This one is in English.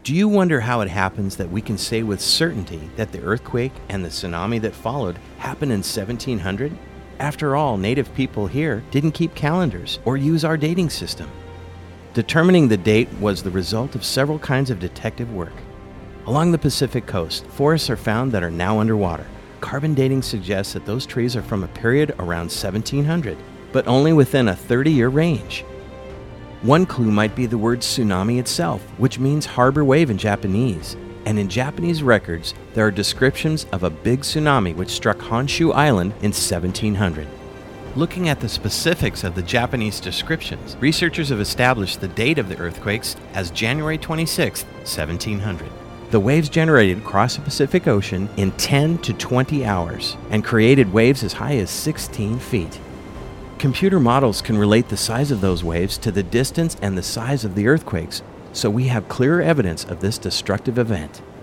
Do you wonder how it happens that we can say with certainty that the earthquake and the tsunami that followed happened in 1700? After all, native people here didn't keep calendars or use our dating system. Determining the date was the result of several kinds of detective work. Along the Pacific coast, forests are found that are now underwater. Carbon dating suggests that those trees are from a period around 1700, but only within a 30-year range. One clue might be the word tsunami itself, which means harbor wave in Japanese. And in Japanese records, there are descriptions of a big tsunami which struck Honshu Island in 1700. Looking at the specifics of the Japanese descriptions, researchers have established the date of the earthquakes as January 26, 1700. The waves generated across the Pacific Ocean in 10 to 20 hours and created waves as high as 16 feet. Computer models can relate the size of those waves to the distance and the size of the earthquakes, so we have clear evidence of this destructive event.